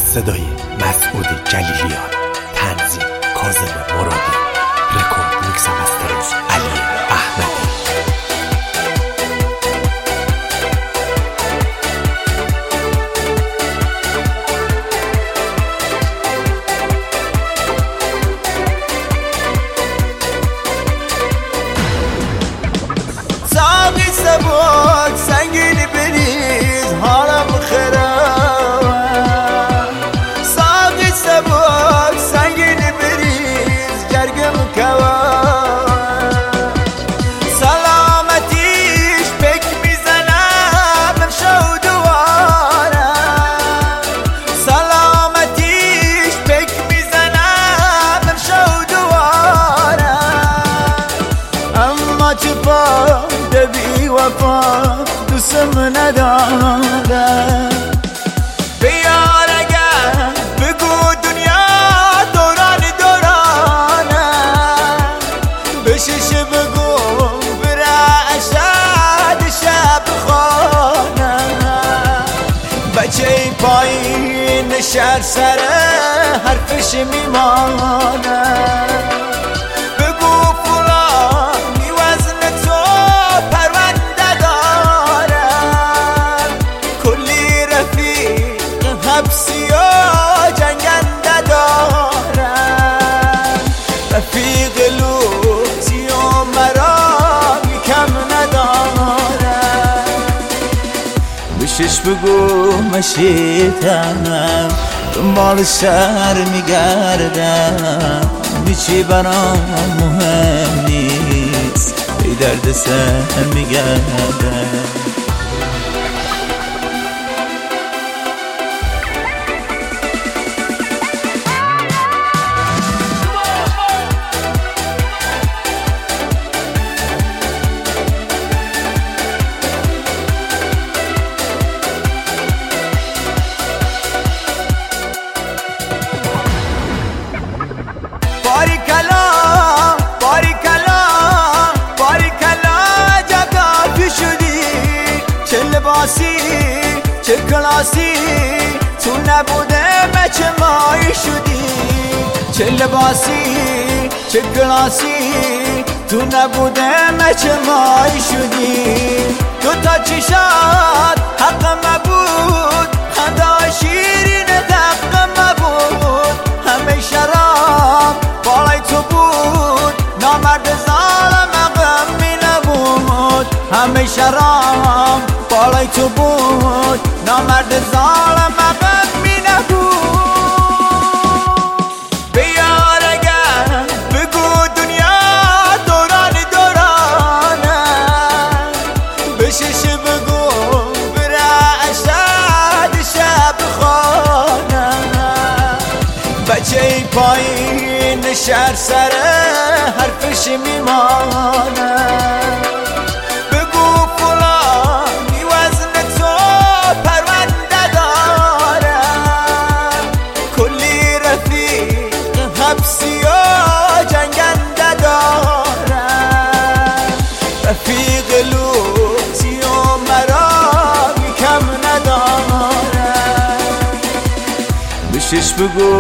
صدای مسعود جلیلیان، تنظیم کاظم مرادی، رکورد میکس و مسترینگ علی احمدی. ساقی سبک سنگین بریز حالم خراب، ساقی سبک سنگین بریز جرگم کباب، سلامتیش پک میزنم امشو دوارم، سلامتیش پک میزنم امشو دوارم، اما چه بی وفا دوستم ندارم. بیار اگر بگو دنیا دوران دورانم، بشش بگو بره اشد شب خانم، بچه پایین شهر سره حرفش میمانم. رفیق لوتی و مرا کم ندارم، بشش بگو مشیتم دنبال شهر میگردم، هیچی برام مهم نیست ای درد سر میگردم. باریکلا باریکلا باریکلا جگافی شدی، چه لباسی چه کلاسی تو نبوده بچه مایی شدی، چه لباسی چه کلاسی تو نبوده بچه مایی شدی. دوتا چشات حق مبود، خدا شیرین دق مبود، همه شراب بالای تو بود، نامرد ظالم غمی نبود، همه شراب بالای تو بود، نامرد ظالم غمی نبود. بیار اگر بگو دنیا دوران دورانم، بشش بگو بره اشد شب خانم، بچه پایین شهر سره حرفش میمانم. بگو فلانی وزن تو پرونده دارم، کلی رفیق حبسی و جنگنده دارم، رفیق لوتی و مرا کم ندارم، بشش بگو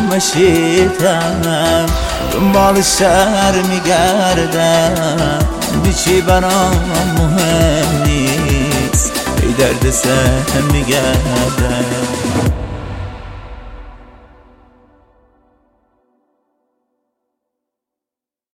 مشیتم دنبال شهر میگردم، بیچی برام مهم نیست ای درد سر میگردم.